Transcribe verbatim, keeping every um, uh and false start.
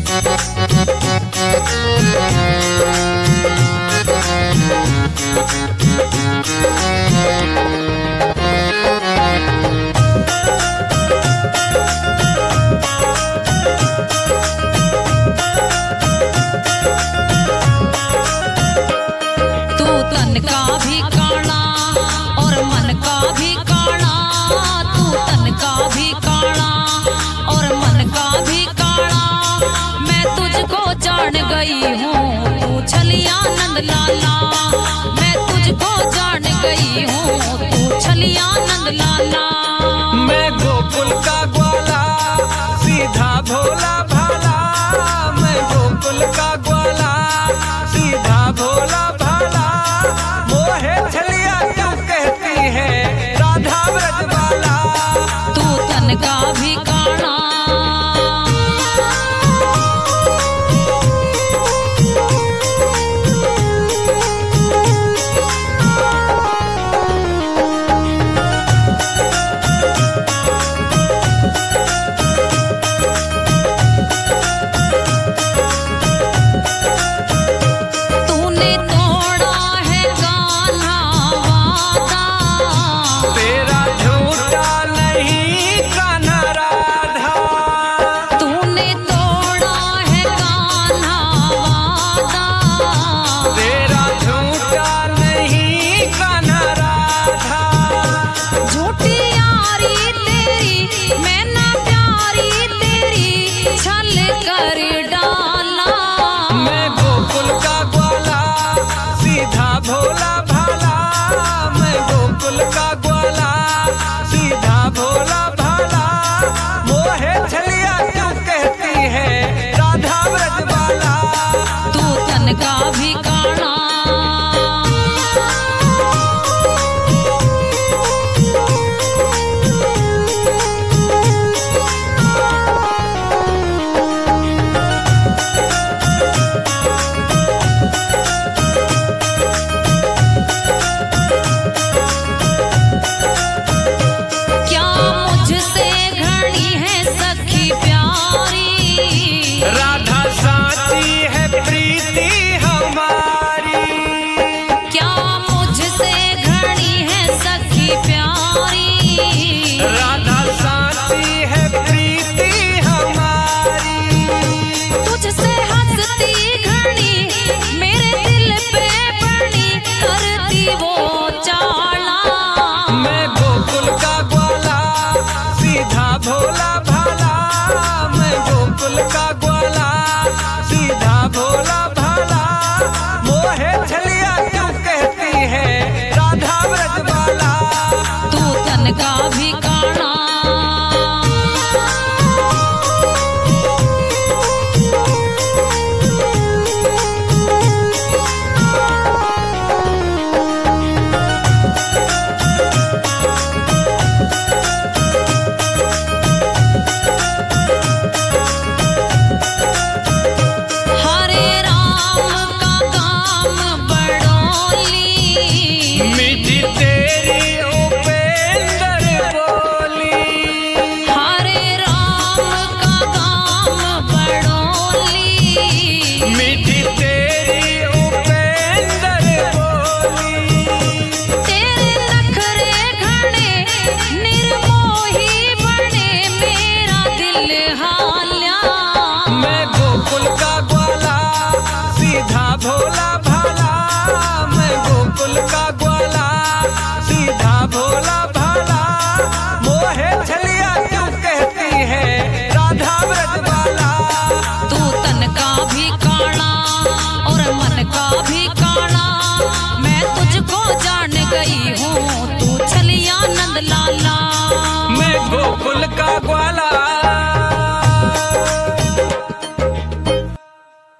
गई हूँ तू छलिया नंद लाला, मैं तुझको जान गई हूँ तू छलिया नंद लाला। मैं गोकुल का ग्वाला सीधा भोला भाला, मैं गोकुल का ग्वाला सीधा भोला भाला। मोहे छलिया तू कहती है राधा व्रजवाला, तू तन का भी काना भोला भाला, मैं गोकुल का ग्वाला सीधा भोला भाला। मोहे